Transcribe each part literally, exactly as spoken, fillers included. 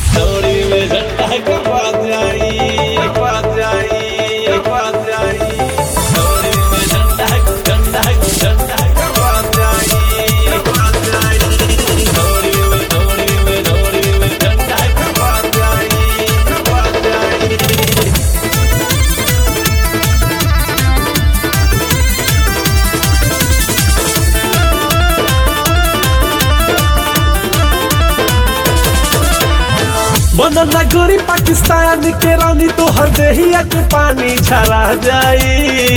डोरी में झंडा कपा जाई कपा जाई कपा जाई डोरी में झंडा झंडा झंडा कपा जाई कपा जाई डोरी में डोरी में डोरी में झंडा कपा जाई कपा जाई। बनना गोरी पाकिस्तान के रानी तो हर देहिया के पानी झरा जाई।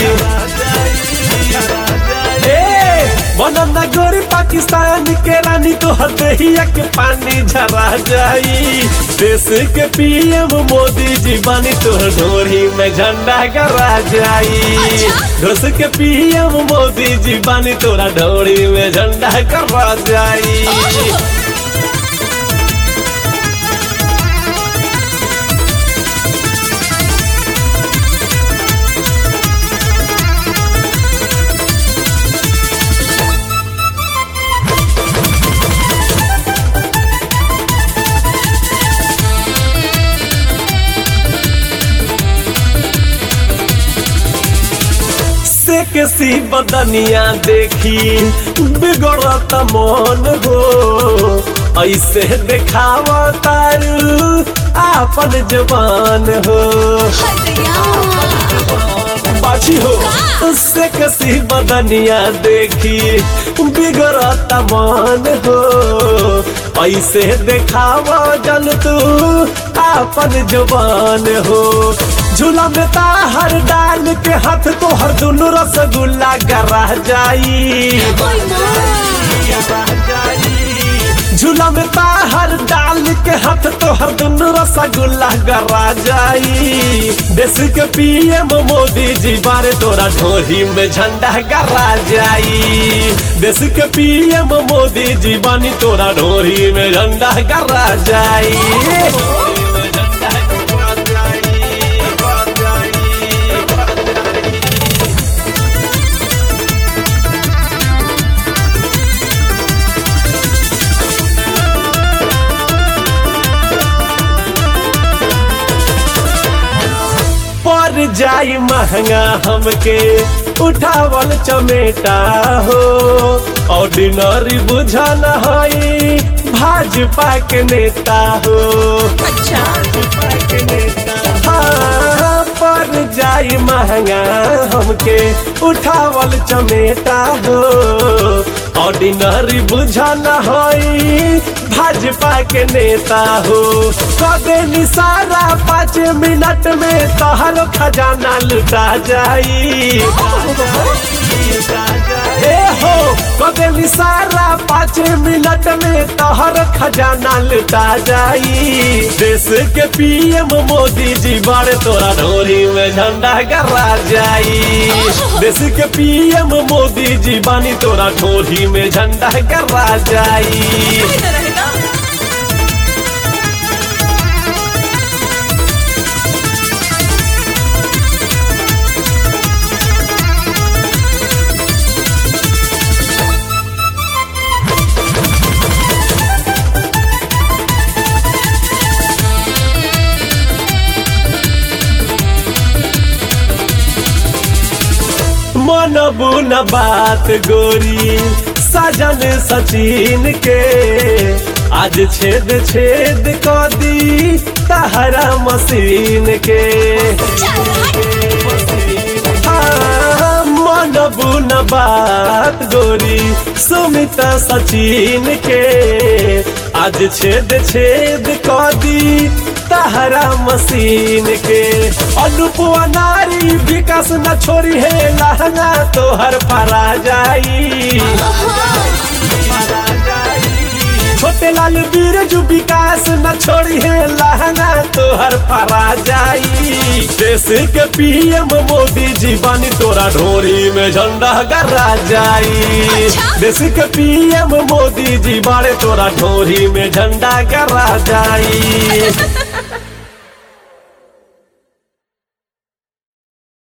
बनना गोरी पाकिस्तान के रानी तो हर देहिया के पानी झरा जाई। देश के पीएम मोदी जी बानी तो ढोरी में झंडा गड़ा जाई। देश के पीएम मोदी जी बानी तोरा ढोरी में झंडा गड़ा जाई। किसी बदनिया देखी बिगड़त मन हो। ऐसे देखावा तारू आपन जवान हो बाछी हो। उससे किसी बदनिया देखी बिगड़त मन हो। ऐसे देखावा जन तू आपन जवान हो। झूला में ताहर डाल के हाथ तो हर दुनु रसगुल्ला गरा जाई। झूला में ताहर डाल के हाथ तो हर दुनु रसगुल्ला गरा जाई। देश के पीएम मोदी जी बारे तोरा ढोरी में झंडा गरा जाई। देश के पीएम मोदी जी बानी तोरा ढोरी में झंडा गरा जाई। पर जाई महंगा हमके उठावल चमेटा हो। ऑर्डिनरी बुझल हई भाजपा के नेता हो। अच्छा के नेता हाँ, पर जाई महंगा हमके उठावल चमेटा हो। ऑर्डिनरी बुझल हई भाजपा के नेता हो। कदे निसारा पाँच मिनट में तहर खजाना लुटा जाई। ए हो कदे निसारा पाँच मिनट में तहर खजाना लुटा जाई। देश के पीएम मोदी जी बारे तोरा ढोरी में झंडा गड़ा जाई। देश के पीएम मोदी जी बानी तोरा ढोरी में झंडा गड़ा जाई। मनबू न बात गोरी सजन सचिन के। आज छेद छेद कर दी तहरा मशीन के। हाँ, मनबू न बात गोरी सुमित सचिन के। आज छेद छेद कर दी तहरा मशीन के। अनुपुआ नारी विकास न छोड़ी है लहंगा तोहर फरा जाई। छोटे लाल बीरजू विकास न छोड़ी है लहंगा तोहर फरा जाई। देश के पीएम मोदी जी बानी तोरा ढोरी में झंडा गड़ा जाई। देश के पीएम मोदी जी बारे तोरा ढोरी में झंडा गड़ा जाई।